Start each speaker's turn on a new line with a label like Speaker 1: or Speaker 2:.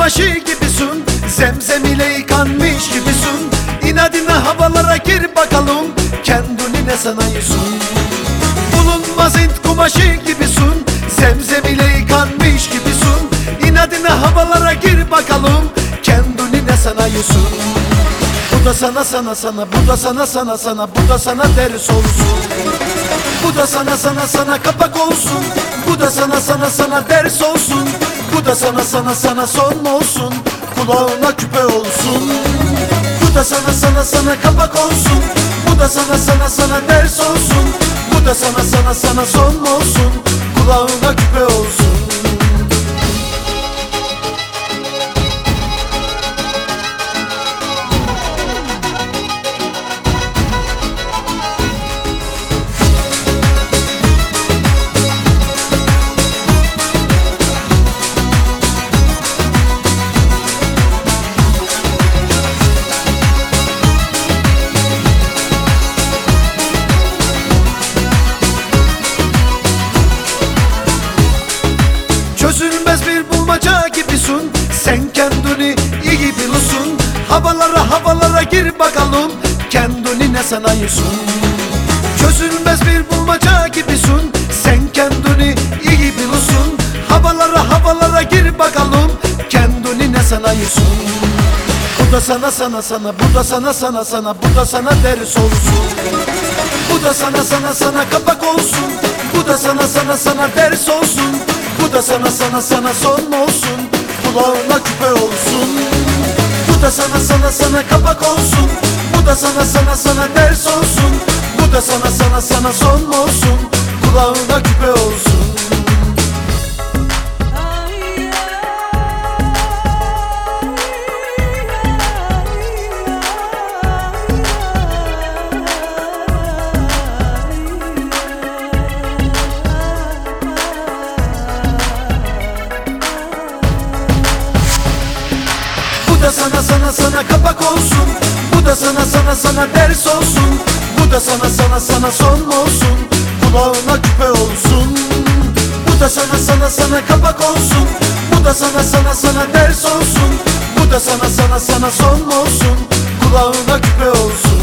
Speaker 1: kumaşı gibisin, zemzem ile yıkanmış gibisin. İnadına havalara gir bakalım, kendini ne sanıyorsun? Bulunmaz Hint kumaşı gibisin, zemzem ile yıkanmış gibisin. İnadına havalara gir bakalım, kendini ne sanıyorsun? Bu da sana sana sana, bu da sana sana sana, bu da sana ders olsun. Bu da sana sana sana kapak olsun. Bu da sana sana sana ders olsun. Bu da sana sana sana son olsun. Kulağına küpe olsun. Bu da sana sana sana kapak olsun. Bu da sana sana sana ders olsun. Bu da sana sana sana son olsun. Kulağına küpe olsun. Çözülmez bir bulmaca gibisin, sen kendini iyi biliyorsun. Havalara gir bakalım, kendini ne sanıyorsun? Çözülmez bir bulmaca gibisin, sen kendini iyi biliyorsun. Havalara gir bakalım, kendini ne sanıyorsun? Bu da sana sana sana, bu da sana sana sana, bu da sana ders olsun. Bu da sana sana sana kapak olsun. Bu da sana sana sana ders olsun. Bu da sana sana sana son olsun. Kulağına küpe olsun. Bu da sana sana sana kapak olsun. Bu da sana sana sana ders olsun. Bu da sana sana sana son olsun. Kulağına küpe olsun. Bu da sana sana sana kapak olsun. Bu da sana sana sana ders olsun. Bu da sana sana sana son olsun. Kulağına küpe olsun. Bu da sana sana sana kapak olsun. Bu da sana sana sana ders olsun. Bu da sana sana sana son olsun. Kulağına küpe olsun.